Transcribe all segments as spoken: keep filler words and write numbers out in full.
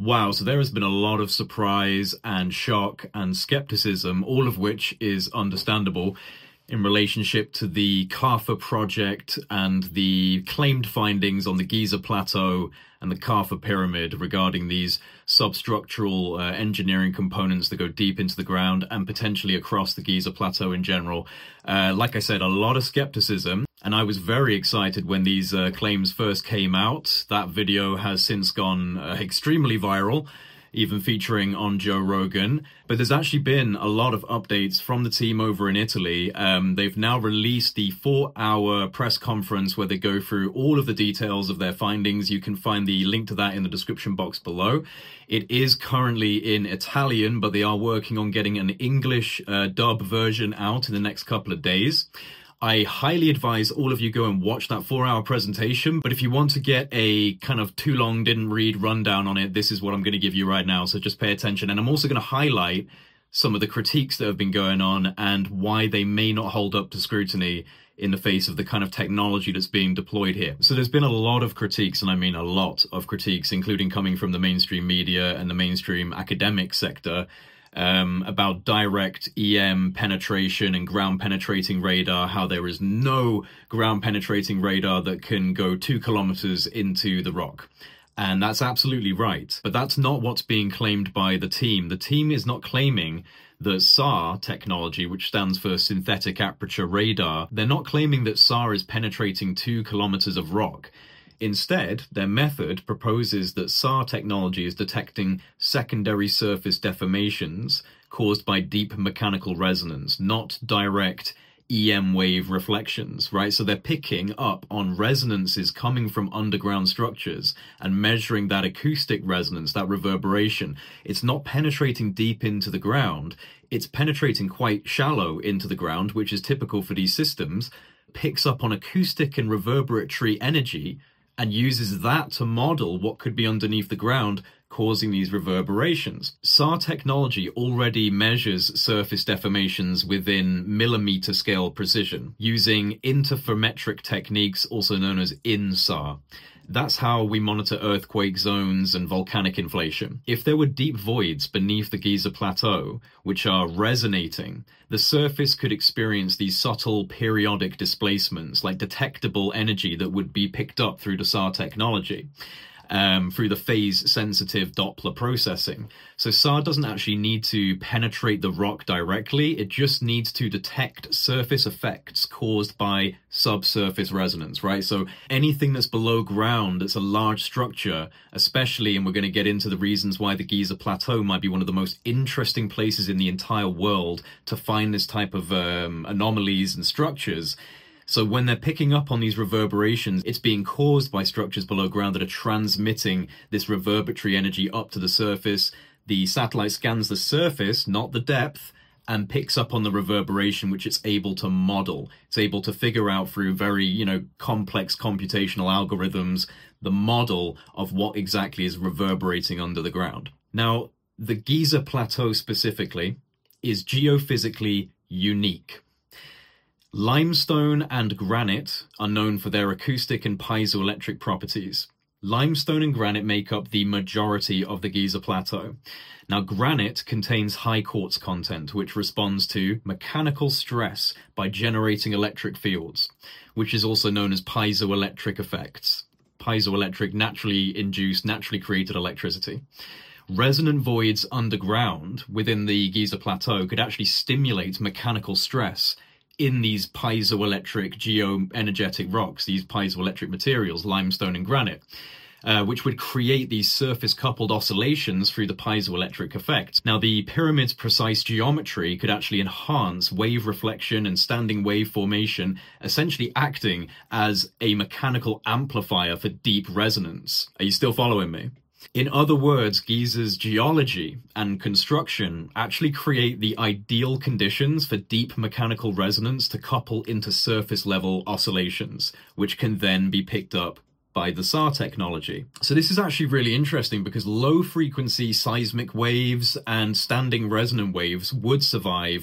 Wow, so there has been a lot of surprise and shock and skepticism, all of which is understandable in relationship to the Kaffa project and the claimed findings on the Giza Plateau and the Kaffa Pyramid regarding these substructural uh, engineering components that go deep into the ground and potentially across the Giza Plateau in general. Uh, like I said, a lot of skepticism, and I was very excited when these uh, claims first came out. That video has since gone uh, extremely viral, even featuring on Joe Rogan. But there's actually been a lot of updates from the team over in Italy. Um, they've now released the four-hour press conference where they go through all of the details of their findings. You can find the link to that in the description box below. It is currently in Italian, but they are working on getting an English uh, dub version out in the next couple of days. I highly advise all of you go and watch that four-hour presentation, but if you want to get a kind of too long, didn't read rundown on it, this is what I'm going to give you right now, so just pay attention. And I'm also going to highlight some of the critiques that have been going on and why they may not hold up to scrutiny in the face of the kind of technology that's being deployed here. So there's been a lot of critiques, and I mean a lot of critiques, including coming from the mainstream media and the mainstream academic sector, Um, about direct E M penetration and ground penetrating radar, how there is no ground penetrating radar that can go two kilometers into the rock. And that's absolutely right. But that's not what's being claimed by the team. The team is not claiming that S A R technology, which stands for synthetic aperture radar, they're not claiming that S A R is penetrating two kilometers of rock. Instead, their method proposes that S A R technology is detecting secondary surface deformations caused by deep mechanical resonance, not direct E M wave reflections, right? So they're picking up on resonances coming from underground structures and measuring that acoustic resonance, that reverberation. It's not penetrating deep into the ground. It's penetrating quite shallow into the ground, which is typical for these systems, picks up on acoustic and reverberatory energy and uses that to model what could be underneath the ground, causing these reverberations. S A R technology already measures surface deformations within millimeter scale precision, using interferometric techniques, also known as I N S A R. That's how we monitor earthquake zones and volcanic inflation. If there were deep voids beneath the Giza Plateau, which are resonating, the surface could experience these subtle periodic displacements, like detectable energy that would be picked up through the S A R technology. Um, through the phase-sensitive Doppler processing. So S A R doesn't actually need to penetrate the rock directly, it just needs to detect surface effects caused by subsurface resonance, right? So anything that's below ground, that's a large structure, especially, and we're going to get into the reasons why the Giza Plateau might be one of the most interesting places in the entire world to find this type of um, anomalies and structures. So when they're picking up on these reverberations, it's being caused by structures below ground that are transmitting this reverberatory energy up to the surface. The satellite scans the surface, not the depth, and picks up on the reverberation, which it's able to model. It's able to figure out through very, you know, complex computational algorithms, the model of what exactly is reverberating under the ground. Now, the Giza Plateau specifically is geophysically unique. Limestone and granite are known for their acoustic and piezoelectric properties. Limestone and granite make up the majority of the Giza Plateau. Now, granite contains high quartz content, which responds to mechanical stress by generating electric fields, which is also known as piezoelectric effects. Piezoelectric, naturally induced, naturally created electricity. Resonant voids underground within the Giza Plateau could actually stimulate mechanical stress in these piezoelectric geoenergetic rocks, these piezoelectric materials, limestone and granite, uh, which would create these surface-coupled oscillations through the piezoelectric effect. Now, the pyramid's precise geometry could actually enhance wave reflection and standing wave formation, essentially acting as a mechanical amplifier for deep resonance. Are you still following me? In other words, Giza's geology and construction actually create the ideal conditions for deep mechanical resonance to couple into surface-level oscillations, which can then be picked up by the S A R technology. So this is actually really interesting because low-frequency seismic waves and standing resonant waves would survive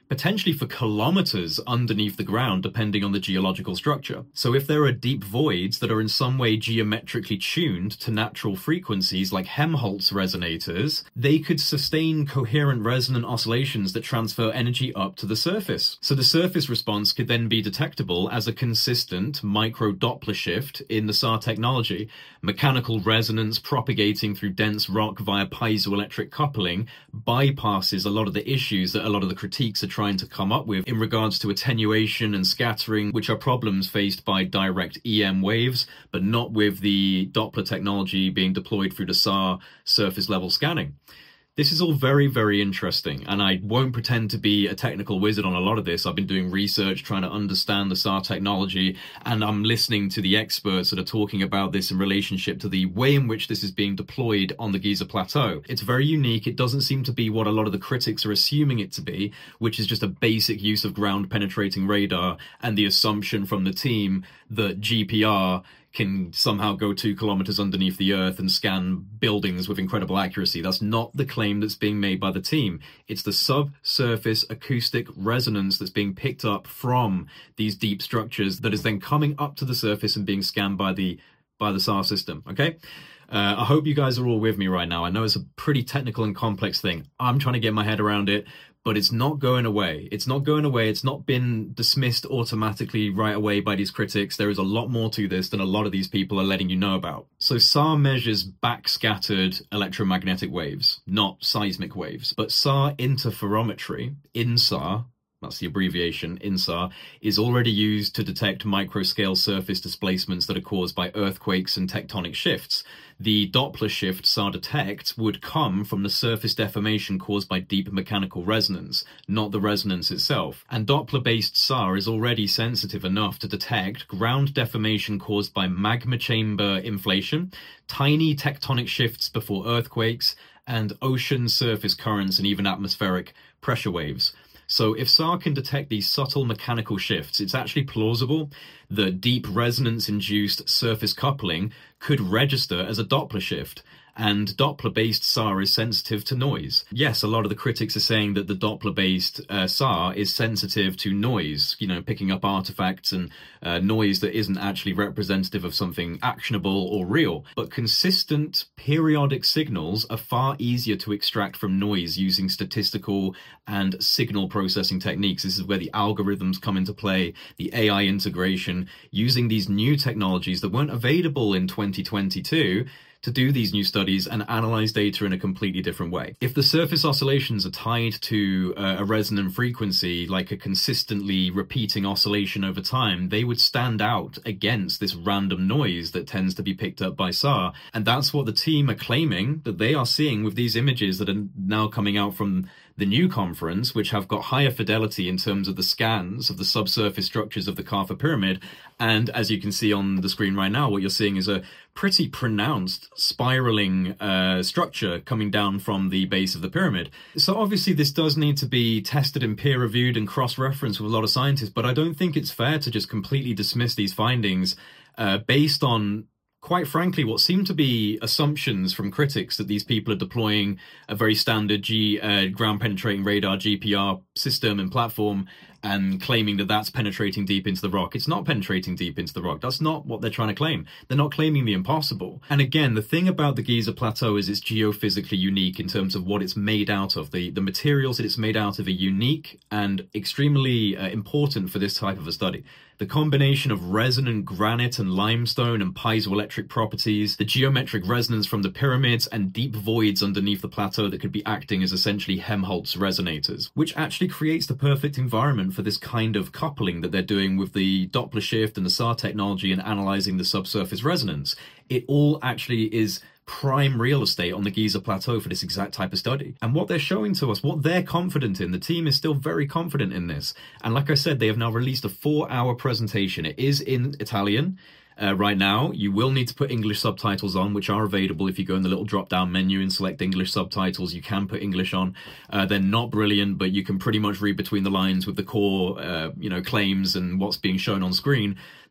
potentially for kilometers underneath the ground, depending on the geological structure. So if there are deep voids that are in some way geometrically tuned to natural frequencies like Helmholtz resonators, they could sustain coherent resonant oscillations that transfer energy up to the surface. So the surface response could then be detectable as a consistent micro Doppler shift in the S A R technology. Mechanical resonance propagating through dense rock via piezoelectric coupling bypasses a lot of the issues that a lot of the critiques are trying to come up with in regards to attenuation and scattering, which are problems faced by direct E M waves, but not with the Doppler technology being deployed through the S A R surface level scanning. This is all very, very interesting, and I won't pretend to be a technical wizard on a lot of this. I've been doing research, trying to understand the S A R technology, and I'm listening to the experts that are talking about this in relationship to the way in which this is being deployed on the Giza Plateau. It's very unique. It doesn't seem to be what a lot of the critics are assuming it to be, which is just a basic use of ground-penetrating radar and the assumption from the team that G P R can somehow go two kilometers underneath the earth and scan buildings with incredible accuracy. That's not the claim that's being made by the team. It's the subsurface acoustic resonance that's being picked up from these deep structures that is then coming up to the surface and being scanned by the by the S A R system, okay? Uh, I hope you guys are all with me right now. I know it's a pretty technical and complex thing. I'm trying to get my head around it, but it's not going away. It's not going away. It's not been dismissed automatically right away by these critics. There is a lot more to this than a lot of these people are letting you know about. So S A R measures backscattered electromagnetic waves, not seismic waves. But S A R interferometry, I N S A R, that's the abbreviation, I N S A R, is already used to detect microscale surface displacements that are caused by earthquakes and tectonic shifts. The Doppler shift S A R detects would come from the surface deformation caused by deep mechanical resonance, not the resonance itself. And Doppler-based S A R is already sensitive enough to detect ground deformation caused by magma chamber inflation, tiny tectonic shifts before earthquakes, and ocean surface currents and even atmospheric pressure waves. So if S A R can detect these subtle mechanical shifts, it's actually plausible that deep resonance-induced surface coupling could register as a Doppler shift. And Doppler-based S A R is sensitive to noise. Yes, a lot of the critics are saying that the Doppler-based uh, S A R is sensitive to noise, you know, picking up artifacts and uh, noise that isn't actually representative of something actionable or real. But consistent periodic signals are far easier to extract from noise using statistical and signal processing techniques. This is where the algorithms come into play, the A I integration, using these new technologies that weren't available in twenty twenty-two to do these new studies and analyze data in a completely different way. If the surface oscillations are tied to uh, a resonant frequency, like a consistently repeating oscillation over time, they would stand out against this random noise that tends to be picked up by S A R. And that's what the team are claiming that they are seeing with these images that are now coming out from the new conference, which have got higher fidelity in terms of the scans of the subsurface structures of the Kaffa pyramid. And as you can see on the screen right now, what you're seeing is a pretty pronounced spiraling uh, structure coming down from the base of the pyramid. So obviously this does need to be tested and peer-reviewed and cross-referenced with a lot of scientists, but I don't think it's fair to just completely dismiss these findings uh, based on, quite frankly, what seem to be assumptions from critics that these people are deploying a very standard G uh, ground-penetrating radar G P R system and platform and claiming that that's penetrating deep into the rock. It's not penetrating deep into the rock. That's not what they're trying to claim. They're not claiming the impossible. And again, the thing about the Giza Plateau is it's geophysically unique in terms of what it's made out of. The, the materials that it's made out of are unique and extremely uh, important for this type of a study. The combination of resonant granite and limestone and piezoelectric properties, the geometric resonance from the pyramids, and deep voids underneath the plateau that could be acting as essentially Helmholtz resonators, which actually creates the perfect environment for this kind of coupling that they're doing with the Doppler shift and the S A R technology and analyzing the subsurface resonance. It all actually is prime real estate on the Giza Plateau for this exact type of study. And what they're showing to us, what they're confident in, the team is still very confident in this. And like I said, they have now released a four-hour presentation. It is in Italian. Uh, right now, you will need to put English subtitles on, which are available if you go in the little drop-down menu and select English subtitles. You can put English on. Uh, they're not brilliant, but you can pretty much read between the lines with the core, uh, you know, claims and what's being shown on screen.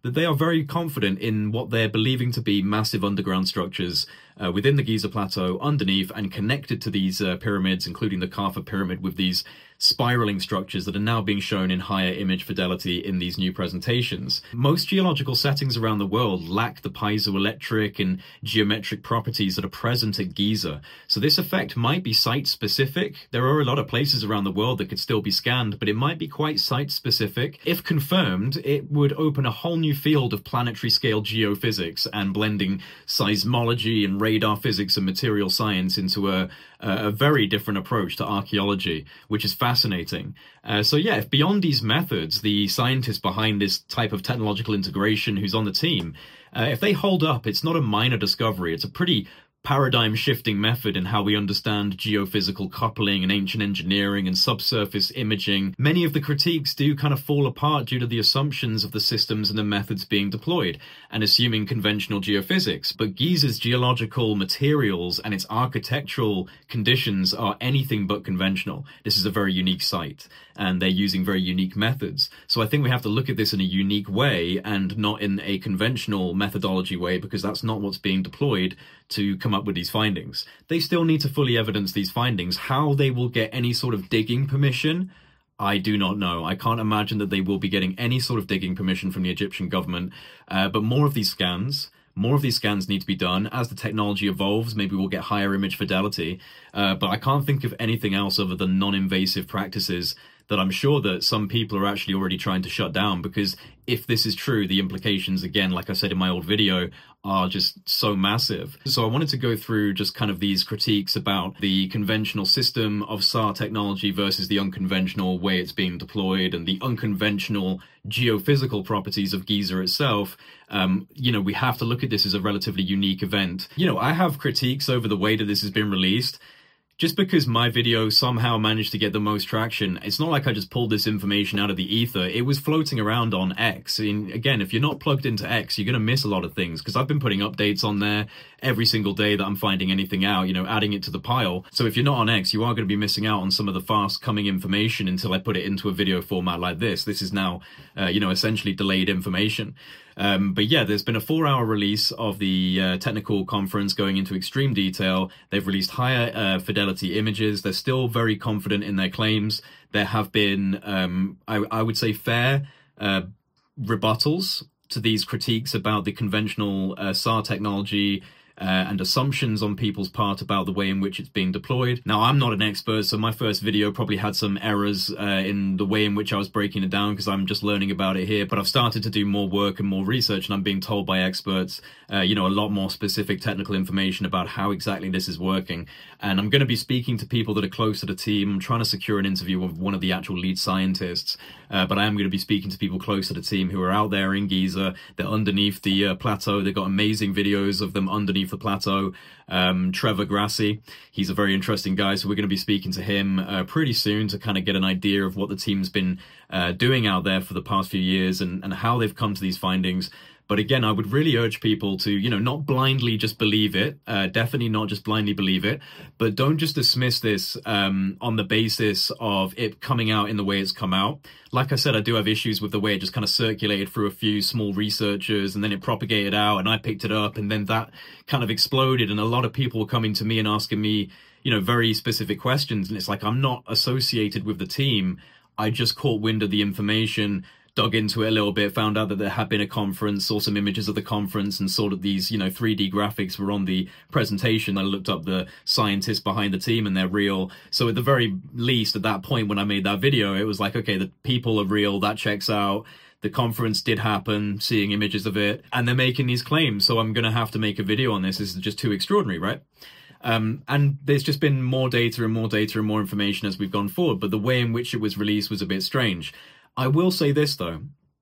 that they are very confident in what they're believing to be massive underground structures uh, within the Giza Plateau underneath and connected to these uh, pyramids, including the Kaffa pyramid, with these spiraling structures that are now being shown in higher image fidelity in these new presentations. Most geological settings around the world lack the piezoelectric and geometric properties that are present at Giza, so this effect might be site-specific. There are a lot of places around the world that could still be scanned, but it might be quite site-specific. If confirmed, it would open a whole new field of planetary-scale geophysics and blending seismology and radar physics and material science into a, a very different approach to archaeology, which is fascinating. Uh, so yeah, if beyond these methods, the scientists behind this type of technological integration who's on the team, uh, if they hold up, it's not a minor discovery. It's a pretty paradigm-shifting method in how we understand geophysical coupling and ancient engineering and subsurface imaging. Many of the critiques do kind of fall apart due to the assumptions of the systems and the methods being deployed, and assuming conventional geophysics. But Giza's geological materials and its architectural conditions are anything but conventional. This is a very unique site, and they're using very unique methods. So I think we have to look at this in a unique way and not in a conventional methodology way, because that's not what's being deployed to come up with these findings. They still need to fully evidence these findings. How they will get any sort of digging permission, I do not know. I can't imagine that they will be getting any sort of digging permission from the Egyptian government. Uh, but more of these scans, more of these scans need to be done. As the technology evolves, maybe we'll get higher image fidelity. Uh, but I can't think of anything else other than non-invasive practices that I'm sure that some people are actually already trying to shut down, because if this is true, the implications, again, like I said in my old video, are just so massive. So I wanted to go through just kind of these critiques about the conventional system of S A R technology versus the unconventional way it's being deployed, and the unconventional geophysical properties of Giza itself. Um, you know, we have to look at this as a relatively unique event. You know, I have critiques over the way that this has been released. Just because my video somehow managed to get the most traction, it's not like I just pulled this information out of the ether. It was floating around on X. And again, if you're not plugged into X, you're going to miss a lot of things, because I've been putting updates on there every single day that I'm finding anything out, you know, adding it to the pile. So if you're not on X, you are going to be missing out on some of the fast coming information until I put it into a video format like this. This is now, uh, you know, essentially delayed information. Um, but yeah, there's been a four-hour release of the uh, technical conference going into extreme detail. They've released higher uh, fidelity images. They're still very confident in their claims. There have been, um, I, I would say, fair uh, rebuttals to these critiques about the conventional uh, S A R technology Uh, and assumptions on people's part about the way in which it's being deployed. Now, I'm not an expert, so my first video probably had some errors uh, in the way in which I was breaking it down, because I'm just learning about it here. But I've started to do more work and more research, and I'm being told by experts, uh, you know, a lot more specific technical information about how exactly this is working. And I'm going to be speaking to people that are close to the team. I'm trying to secure an interview with one of the actual lead scientists, uh, but I am going to be speaking to people close to the team who are out there in Giza. They're underneath the uh, plateau. They've got amazing videos of them underneath the plateau. Um, Trevor Grassi, he's a very interesting guy, so we're going to be speaking to him uh, pretty soon to kind of get an idea of what the team's been uh, doing out there for the past few years, and, and how they've come to these findings. But again, I would really urge people to, you know, not blindly just believe it, uh, definitely not just blindly believe it, but don't just dismiss this um, on the basis of it coming out in the way it's come out. Like I said, I do have issues with the way it just kind of circulated through a few small researchers, and then it propagated out, and I picked it up, and then that kind of exploded, and a lot of people were coming to me and asking me, you know, very specific questions, and it's like, I'm not associated with the team. I just caught wind of the information, dug into it a little bit, found out that there had been a conference, saw some images of the conference, and saw that these, you know, three D graphics were on the presentation. I looked up the scientists behind the team, and they're real. So at the very least, at that point when I made that video, it was like, okay, the people are real, that checks out. The conference did happen, seeing images of it, and they're making these claims, so I'm going to have to make a video on this. This is just too extraordinary, right? Um, and there's just been more data and more data and more information as we've gone forward, but the way in which it was released was a bit strange. I will say this, though.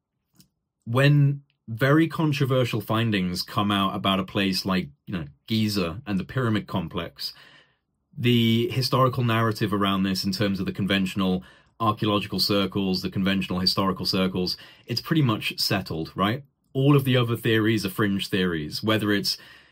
When very controversial findings come out about a place like, you know, Giza and the Pyramid Complex, the historical narrative around this in terms of the conventional archaeological circles, the conventional historical circles, it's pretty much settled, right? All of the other theories are fringe theories, whether it's,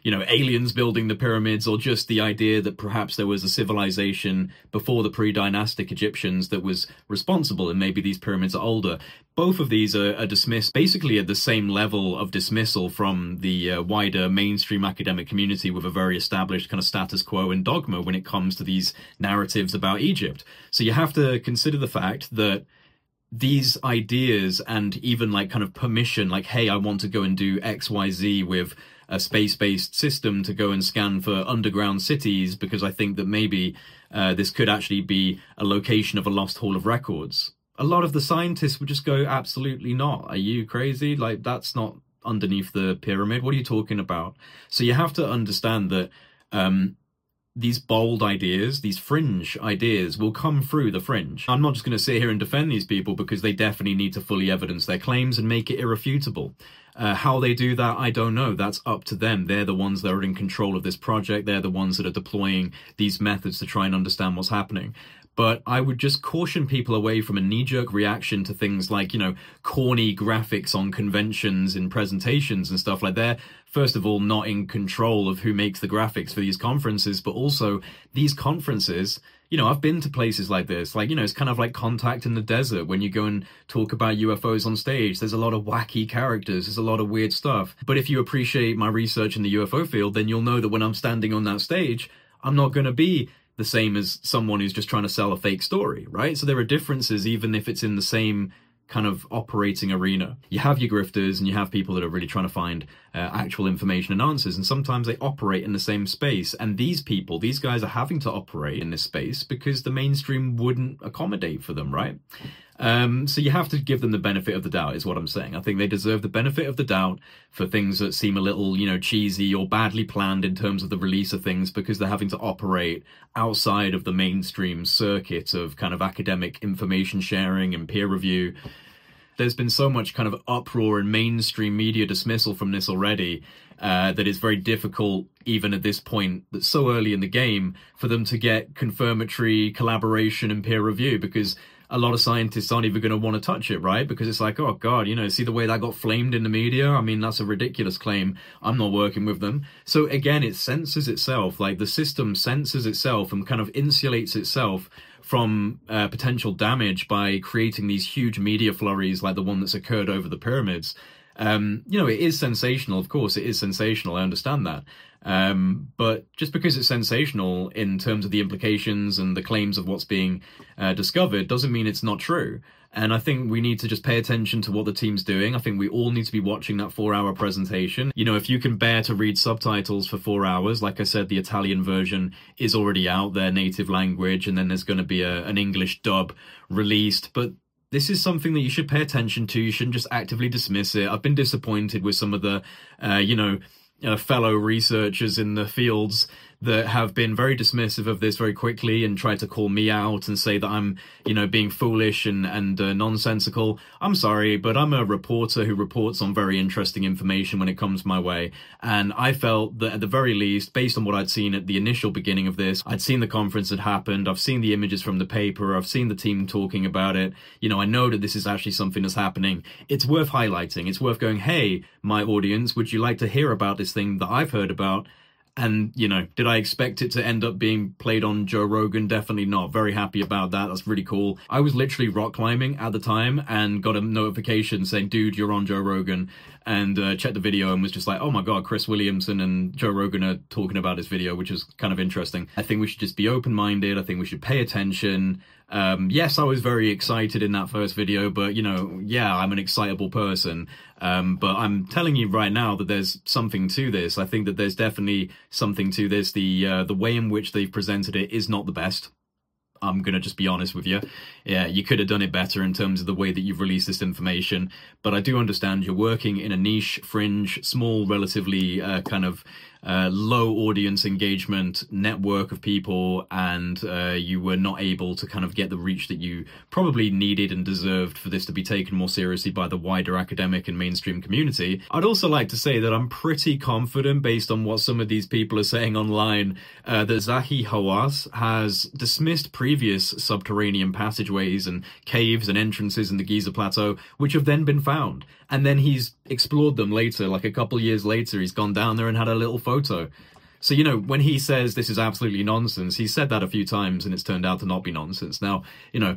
you know, aliens building the pyramids, or just the idea that perhaps there was a civilization before the pre-dynastic Egyptians that was responsible, and maybe these pyramids are older. Both of these are, are dismissed basically at the same level of dismissal from the uh, wider mainstream academic community, with a very established kind of status quo and dogma when it comes to these narratives about Egypt. So you have to consider the fact that these ideas, and even like kind of permission, like, hey, I want to go and do X Y Z with a space-based system to go and scan for underground cities because I think that maybe uh, this could actually be a location of a lost hall of records. A lot of the scientists would just go, absolutely not. Are you crazy? Like, that's not underneath the pyramid. What are you talking about? So you have to understand that um, these bold ideas, these fringe ideas, will come through the fringe. I'm not just going to sit here and defend these people, because they definitely need to fully evidence their claims and make it irrefutable. Uh, how they do that, I don't know. That's up to them. They're the ones that are in control of this project. They're the ones that are deploying these methods to try and understand what's happening. But I would just caution people away from a knee-jerk reaction to things like, you know, corny graphics on conventions and presentations and stuff like that. First of all, not in control of who makes the graphics for these conferences, but also these conferences, you know, I've been to places like this, like, you know, it's kind of like Contact in the desert when you go and talk about U F Os on stage. There's a lot of wacky characters, there's a lot of weird stuff. But if you appreciate my research in the U F O field, then you'll know that when I'm standing on that stage, I'm not going to be the same as someone who's just trying to sell a fake story, right? So there are differences, even if it's in the same kind of operating arena. You have your grifters and you have people that are really trying to find uh, actual information and answers, and sometimes they operate in the same space. And these people, these guys are having to operate in this space because the mainstream wouldn't accommodate for them, right? Um, so you have to give them the benefit of the doubt, is what I'm saying. I think they deserve the benefit of the doubt for things that seem a little, you know, cheesy or badly planned in terms of the release of things, because they're having to operate outside of the mainstream circuit of kind of academic information sharing and peer review. There's been so much kind of uproar and mainstream media dismissal from this already uh, that it's very difficult, even at this point, that's so early in the game, for them to get confirmatory collaboration and peer review, because a lot of scientists aren't even going to want to touch it, right? Because it's like, oh God, you know, see the way that got flamed in the media? I mean, that's a ridiculous claim. I'm not working with them. So again, it censors itself, like the system censors itself and kind of insulates itself from uh, potential damage by creating these huge media flurries like the one that's occurred over the pyramids. Um, you know, it is sensational. Of course, it is sensational. I understand that. Um, but just because it's sensational in terms of the implications and the claims of what's being uh, discovered doesn't mean it's not true. And I think we need to just pay attention to what the team's doing. I think we all need to be watching that four-hour presentation. You know, if you can bear to read subtitles for four hours, like I said, the Italian version is already out, their native language, and then there's going to be a, an English dub released. But this is something that you should pay attention to. You shouldn't just actively dismiss it. I've been disappointed with some of the, uh, you know, Uh, fellow researchers in the fields that have been very dismissive of this very quickly and tried to call me out and say that I'm, you know, being foolish and, and uh, nonsensical. I'm sorry, but I'm a reporter who reports on very interesting information when it comes my way. And I felt that at the very least, based on what I'd seen at the initial beginning of this, I'd seen the conference had happened. I've seen the images from the paper. I've seen the team talking about it. You know, I know that this is actually something that's happening. It's worth highlighting. It's worth going, hey, my audience, would you like to hear about this thing that I've heard about? And, you know, did I expect it to end up being played on Joe Rogan? Definitely not. Very happy about that. That's really cool. I was literally rock climbing at the time and got a notification saying, dude, you're on Joe Rogan, and uh, checked the video and was just like, oh my God, Chris Williamson and Joe Rogan are talking about this video, which is kind of interesting. I think we should just be open-minded. I think we should pay attention. Um, yes, I was very excited in that first video, but, you know, yeah, I'm an excitable person. Um, but I'm telling you right now that there's something to this. I think that there's definitely something to this. The uh, the way in which they've presented it is not the best. I'm going to just be honest with you. Yeah, you could have done it better in terms of the way that you've released this information. But I do understand you're working in a niche, fringe, small, relatively uh, kind of uh, low audience engagement network of people, and uh, you were not able to kind of get the reach that you probably needed and deserved for this to be taken more seriously by the wider academic and mainstream community. I'd also like to say that I'm pretty confident, based on what some of these people are saying online, uh, that Zahi Hawass has dismissed previous subterranean passageways and caves and entrances in the Giza Plateau, which have then been found. And then he's explored them later, like a couple years later, he's gone down there and had a little photo. So, you know, when he says this is absolutely nonsense, he said that a few times and it's turned out to not be nonsense. Now, you know,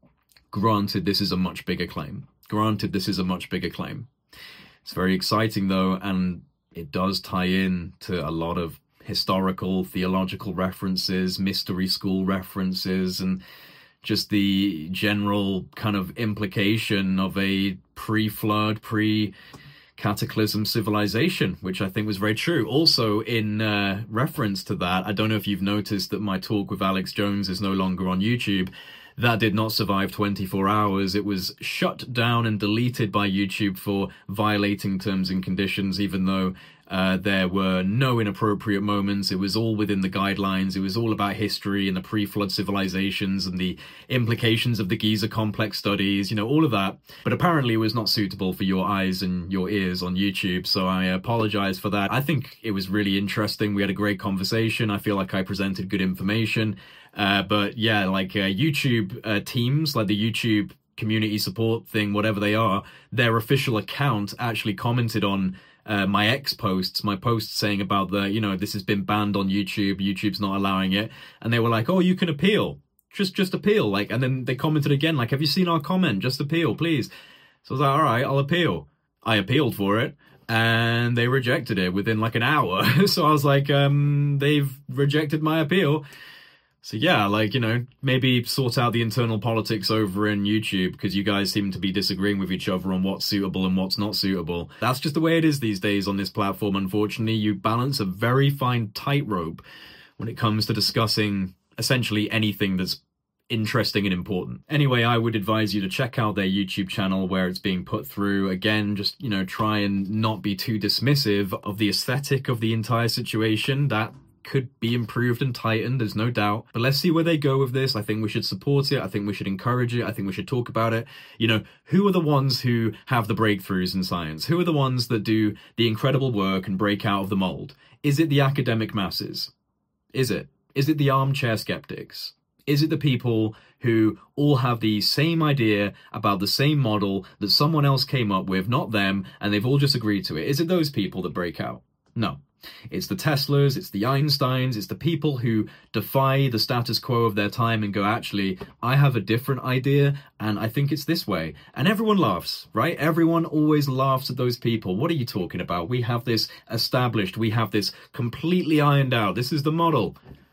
granted, this is a much bigger claim. Granted, this is a much bigger claim. It's very exciting, though, and it does tie in to a lot of historical, theological references, mystery school references, and just the general kind of implication of a pre-flood, pre-cataclysm civilization, which I think was very true. Also, in uh, reference to that, I don't know if you've noticed that my talk with Alex Jones is no longer on YouTube. That did not survive twenty-four hours. It was shut down and deleted by YouTube for violating terms and conditions, even though uh, there were no inappropriate moments. It was all within the guidelines. It was all about history and the pre-flood civilizations and the implications of the Giza complex studies, you know, all of that. But apparently it was not suitable for your eyes and your ears on YouTube, so I apologize for that. I think it was really interesting. We had a great conversation. I feel like I presented good information. Uh, but yeah, like uh, YouTube uh, teams, like the YouTube community support thing, whatever they are, their official account actually commented on uh, my ex posts, my posts saying about the, you know, this has been banned on YouTube, YouTube's not allowing it. And they were like, oh, you can appeal. Just, just appeal. Like, and then they commented again, like, have you seen our comment? Just appeal, please. So I was like, all right, I'll appeal. I appealed for it. And they rejected it within like an hour. So I was like, um, they've rejected my appeal. So yeah, like, you know, maybe sort out the internal politics over in YouTube, because you guys seem to be disagreeing with each other on what's suitable and what's not suitable. That's just the way it is these days on this platform, unfortunately. You balance a very fine tightrope when it comes to discussing essentially anything that's interesting and important. Anyway, I would advise you to check out their YouTube channel where it's being put through. Again, just, you know, try and not be too dismissive of the aesthetic of the entire situation. That could be improved and tightened, there's no doubt. But let's see where they go with this. I think we should support it. I think we should encourage it. I think we should talk about it. You know, who are the ones who have the breakthroughs in science? Who are the ones that do the incredible work and break out of the mold? Is it the academic masses? Is it? Is it the armchair skeptics? Is it the people who all have the same idea about the same model that someone else came up with, not them, and they've all just agreed to it? Is it those people that break out? No. It's the Teslas, it's the Einsteins, it's the people who defy the status quo of their time and go, actually, I have a different idea and I think it's this way. And everyone laughs, right? Everyone always laughs at those people. What are you talking about? We have this established, we have this completely ironed out. This is the model.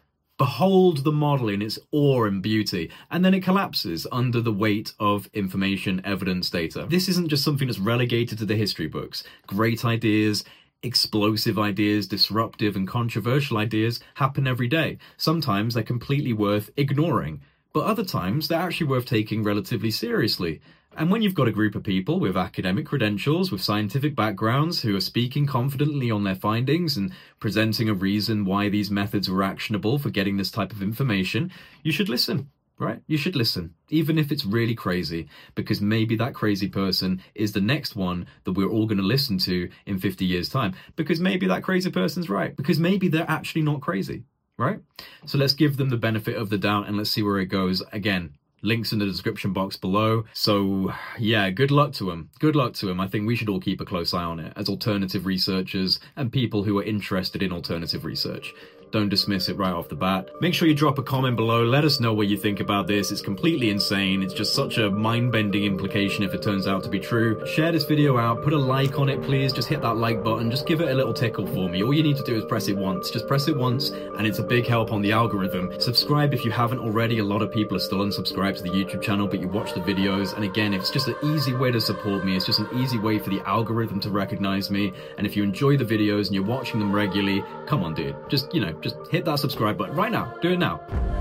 Behold the model in its awe and beauty, and then it collapses under the weight of information, evidence, data. This isn't just something that's relegated to the history books. Great ideas, explosive ideas, disruptive and controversial ideas happen every day. Sometimes they're completely worth ignoring, but other times they're actually worth taking relatively seriously. And when you've got a group of people with academic credentials, with scientific backgrounds, who are speaking confidently on their findings and presenting a reason why these methods were actionable for getting this type of information, you should listen. Right? You should listen, even if it's really crazy, because maybe that crazy person is the next one that we're all going to listen to in fifty years' time, because maybe that crazy person's right, because maybe they're actually not crazy, right? So let's give them the benefit of the doubt and let's see where it goes. Again, links in the description box below. So yeah, good luck to them. Good luck to them. I think we should all keep a close eye on it as alternative researchers and people who are interested in alternative research. Don't dismiss it right off the bat. Make sure you drop a comment below. Let us know what you think about this. It's completely insane. It's just such a mind-bending implication if it turns out to be true. Share this video out. Put a like on it, please. Just hit that like button. Just give it a little tickle for me. All you need to do is press it once. Just press it once, and it's a big help on the algorithm. Subscribe if you haven't already. A lot of people are still unsubscribed to the YouTube channel, but you watch the videos. And again, it's just an easy way to support me. It's just an easy way for the algorithm to recognize me. And if you enjoy the videos and you're watching them regularly, come on, dude. Just, you know, just hit that subscribe button right now. Do it now.